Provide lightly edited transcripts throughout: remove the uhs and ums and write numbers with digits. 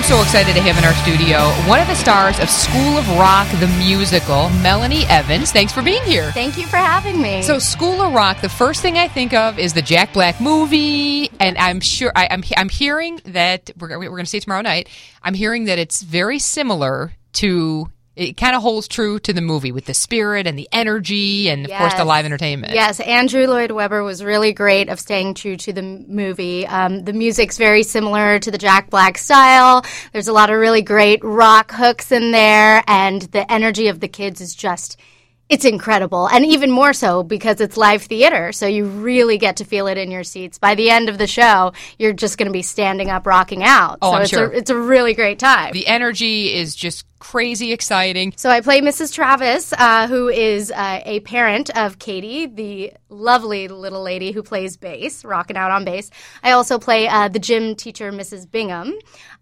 I'm so excited to have in our studio one of the stars of School of Rock, the musical, Melanie Evans. Thanks for being here. Thank you for having me. So, School of Rock, the first thing I think of is the Jack Black movie, and I'm sure I'm hearing that we're going to see it tomorrow night. I'm hearing that it's very similar to. It kind of holds true to the movie with the spirit and the energy and, of course, the live entertainment. Yes, Andrew Lloyd Webber was really great of staying true to the movie. The music's very similar to the Jack Black style. There's a lot of really great rock hooks in there, and the energy of the kids is just... It's incredible, and even more so because it's live theater, so you really get to feel it in your seats. By the end of the show, you're just going to be standing up, rocking out. Oh, so I'm sure. It's a really great time. The energy is just crazy exciting. So I play Mrs. Travis, who is a parent of Katie, the lovely little lady who plays bass, rocking out on bass. I also play the gym teacher, Mrs. Bingham.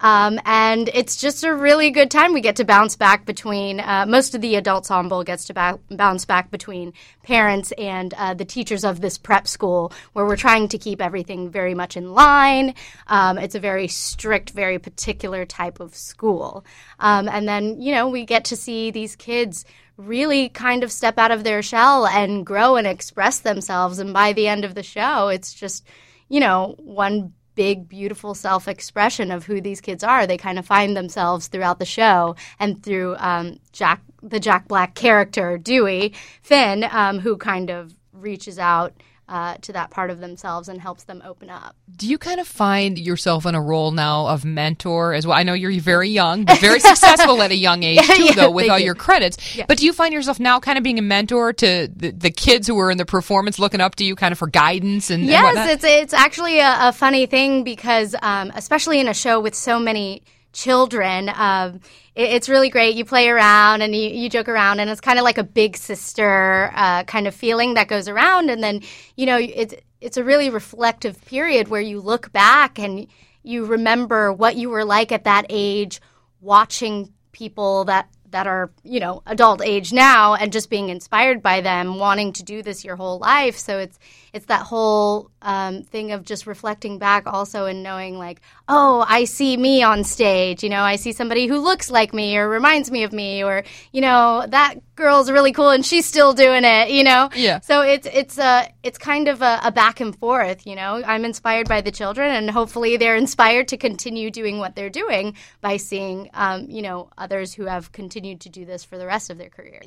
And it's just a really good time. We get to bounce back between, most of the adult ensemble gets to bounce back between parents and the teachers of this prep school, where we're trying to keep everything very much in line. It's a very strict, very particular type of school. And then, we get to see these kids really kind of step out of their shell and grow and express themselves. And by the end of the show, it's just, one big, beautiful self-expression of who these kids are. They kind of find themselves throughout the show and through the Jack Black character, Dewey, Finn, who kind of reaches out to that part of themselves and helps them open up. Do you kind of find yourself in a role now of mentor as well? I know you're very young, but very successful at a young age too, though, with all your credits. Yeah. But do you find yourself now kind of being a mentor to the kids who are in the performance, looking up to you kind of for guidance and whatnot? It's actually a funny thing because especially in a show with so many children, it's really great. You play around and you joke around, and it's kind of like a big sister kind of feeling that goes around. And then, it's a really reflective period where you look back and you remember what you were like at that age, watching people that are, adult age now and just being inspired by them, wanting to do this your whole life. So it's that whole thing of just reflecting back also and knowing like, oh, I see me on stage. I see somebody who looks like me or reminds me of me, or, that girl's really cool and she's still doing it, Yeah. So it's kind of a back and forth, I'm inspired by the children, and hopefully they're inspired to continue doing what they're doing by seeing, others who have continued to do this for the rest of their career.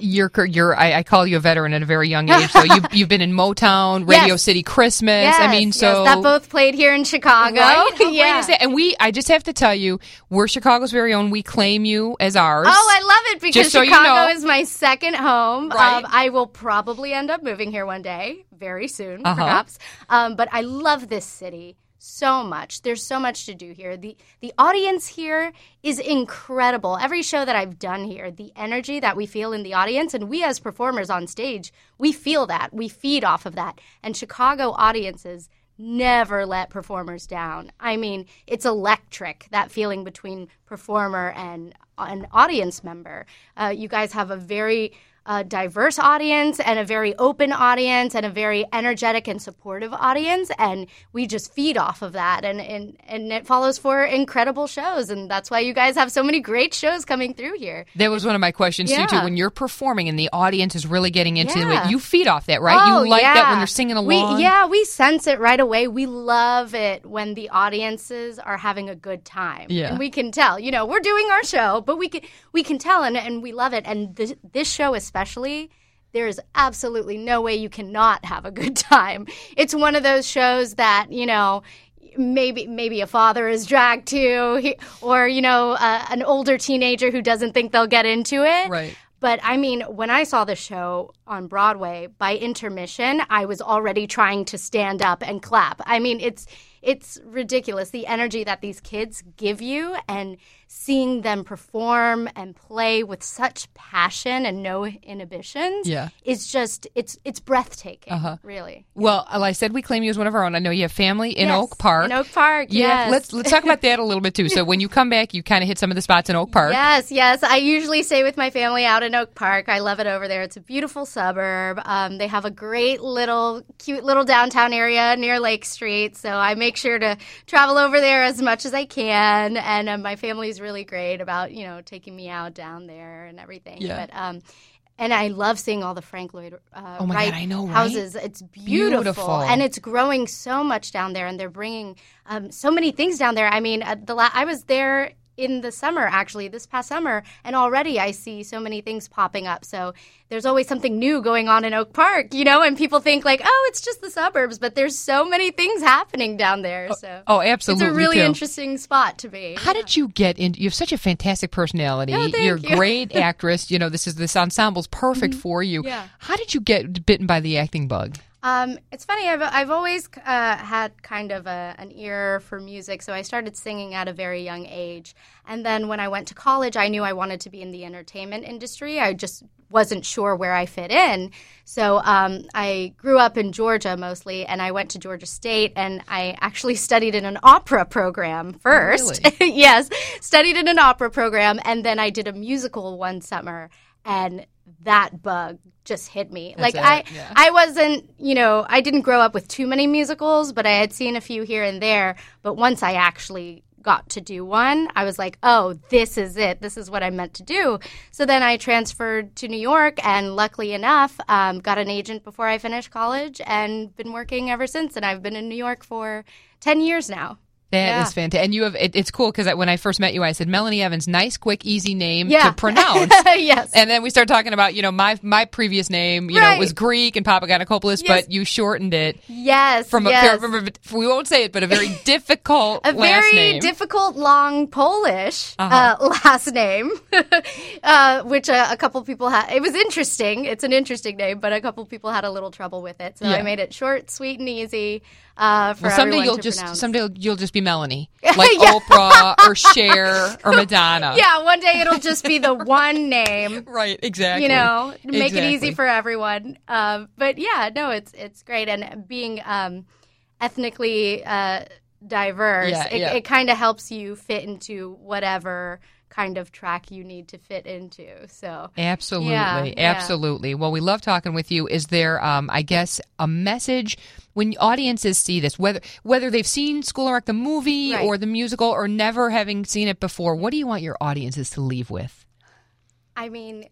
I call you a veteran at a very young age. So you've been in Motown, Radio City Christmas. Yes, that both played here in Chicago. Right? Yeah. And I just have to tell you, we're Chicago's very own. We claim you as ours. Oh, I love it because so Chicago is my second home. Right. I will probably end up moving here one day, very soon, perhaps. But I love this city so much. There's so much to do here. The audience here is incredible. Every show that I've done here, the energy that we feel in the audience, and we as performers on stage, we feel that. We feed off of that. And Chicago audiences never let performers down. I mean, it's electric, that feeling between performer and an audience member. You guys have a very diverse audience and a very open audience and a very energetic and supportive audience, and we just feed off of that, and it follows for incredible shows, and that's why you guys have so many great shows coming through here. That was one of my questions to you too. When you're performing and the audience is really getting into it, you feed off that, right? You like that when they're singing along? We sense it right away. We love it when the audiences are having a good time. Yeah. And we can tell, we're doing our show, but we can tell, and we love it. And this show especially, there is absolutely no way you cannot have a good time. It's one of those shows that, maybe a father is dragged to, or, an older teenager who doesn't think they'll get into it. Right. But, I mean, when I saw the show on Broadway, by intermission, I was already trying to stand up and clap. I mean, it's ridiculous, the energy that these kids give you, and seeing them perform and play with such passion and no inhibitions is just, it's breathtaking, really. Well, I said we claim you as one of our own. I know you have family in Oak Park. In Oak Park, yes. Let's talk about that a little bit, too. So when you come back, you kind of hit some of the spots in Oak Park. Yes. I usually stay with my family out in Oak Park. I love it over there. It's a beautiful suburb. They have a great cute little downtown area near Lake Street, so I make make sure to travel over there as much as I can. And my family's really great about, taking me out down there and everything. Yeah. But, and I love seeing all the Frank Lloyd oh my Wright God, I know, right? houses. It's beautiful. And it's growing so much down there. And they're bringing so many things down there. I mean, I was there in the summer, actually, this past summer, and already I see so many things popping up. So there's always something new going on in Oak Park, and people think like, oh, it's just the suburbs, but there's so many things happening down there. So absolutely, it's a really interesting spot to be. How did you get into? You have such a fantastic personality. Oh, You're a you. great actress. This ensemble's perfect for you. Yeah. How did you get bitten by the acting bug? It's funny. I've always had kind of an ear for music, so I started singing at a very young age. And then when I went to college, I knew I wanted to be in the entertainment industry. I just wasn't sure where I fit in. So I grew up in Georgia mostly, and I went to Georgia State, and I actually studied in an opera program first. Really? Yes, studied in an opera program, and then I did a musical one summer, and that bug just hit me. I wasn't, I didn't grow up with too many musicals, but I had seen a few here and there. But once I actually got to do one, I was like, oh, this is it. This is what I'm meant to do. So then I transferred to New York, and luckily enough, got an agent before I finished college and been working ever since. And I've been in New York for 10 years now. That is fantastic. And you have it's cool because when I first met you, I said, Melanie Evans, nice, quick, easy name to pronounce. Yes. And then we started talking about, my previous name, right. was Greek and Papaganakopoulos, but you shortened it. Yes. From we won't say it, but a very difficult last name. A very difficult, long Polish last name, which a couple people had. It was interesting. It's an interesting name, but a couple people had a little trouble with it. So I made it short, sweet, and easy. Someday you'll just be Melanie, like Oprah or Cher or Madonna. Yeah, one day it'll just be the one name. Right, exactly. Make it easy for everyone. But yeah, no, it's great, and being ethnically diverse, it kind of helps you fit into whatever kind of track you need to fit into. So absolutely. Well, we love talking with you. Is there, I guess, a message when audiences see this, whether they've seen School of Rock the movie or the musical, or never having seen it before? What do you want your audiences to leave with? I mean,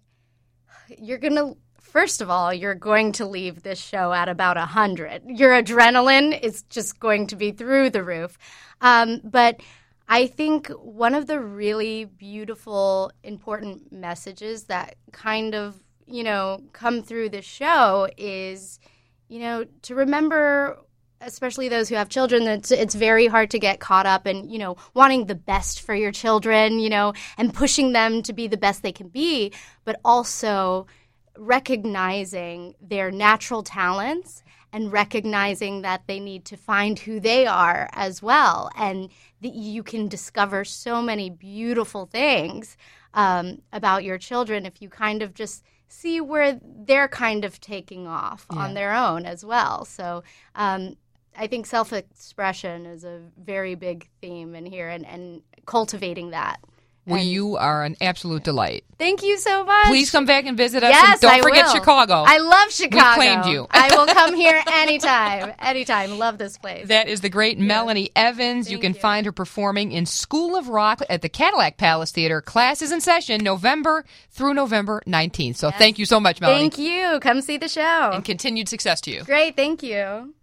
first of all, you're going to leave this show at about 100. Your adrenaline is just going to be through the roof. But I think one of the really beautiful, important messages that kind of, come through the show is, to remember, especially those who have children, that it's very hard to get caught up in, wanting the best for your children, and pushing them to be the best they can be, but also recognizing their natural talents and recognizing that they need to find who they are as well. And that you can discover so many beautiful things about your children if you kind of just see where they're kind of taking off on their own as well. So I think self-expression is a very big theme in here, and cultivating that. Well, you are an absolute delight. Thank you so much. Please come back and visit us. Yes, and don't I forget will. Chicago. I love Chicago. We claimed you. I will come here anytime. Anytime. Love this place. That is the great Melanie Evans. You can find her performing in School of Rock at the Cadillac Palace Theater. Class is in session November through November 19th. So thank you so much, Melanie. Thank you. Come see the show. And continued success to you. Great. Thank you.